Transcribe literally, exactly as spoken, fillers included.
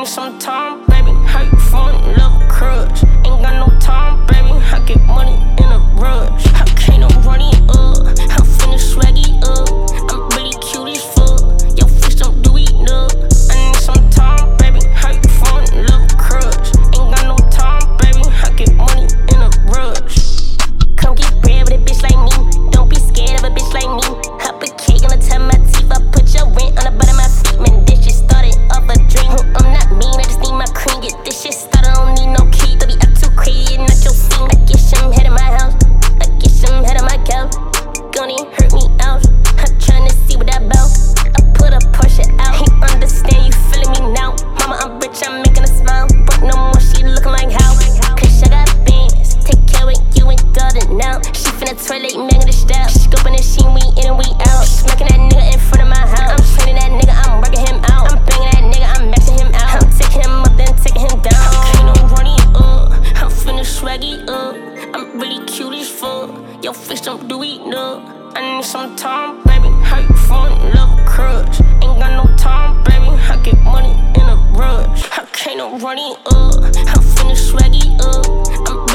need some time, baby. How you feeling? Love a crush. Ain't got no time, baby. I get money in a rush. I can't no running up. I'm finna swaggy up. I'm really cute as fuck. Your fish don't do eat up. I need some time, baby. How you feeling? Love a crush. Ain't got no time, baby. I get money in a rush. Come get bread with a bitch like me. Don't be scared of a bitch like me. Hop a cake on the top of my teeth. I put your rent on the bottom of my feet. Man, this shit started off a dream. I'm not mean, I just need my cream. Get this shit started, I don't need no key. Don't be up too crazy, not your scene. I get some head of my house. I get some head of my couch. Gon' even hurt me out. I'm tryna see what that bout. I put a Porsche out. He understand you feeling me now. Mama, I'm rich, I'm making her smile. But no more, she looking like how. Cause I got bands. Take care when you ain't got it now. She finna toilet, man, the style. She go in the scene, we in and we out. Smacking that nigga in front of my house. I'm training that nigga, I'm working him out. I'm banging that nigga, I'm maxing him out. I'm taking him up, then taking him down. I can't no running up. I'm finna swaggy up. I'm really cute as fuck. Your fish don't do eat up. I need some time, baby. How you feeling? Love a crush. Ain't got no time, baby. I get money in a rush. I can't no running up. I'm finna swaggy up. I'm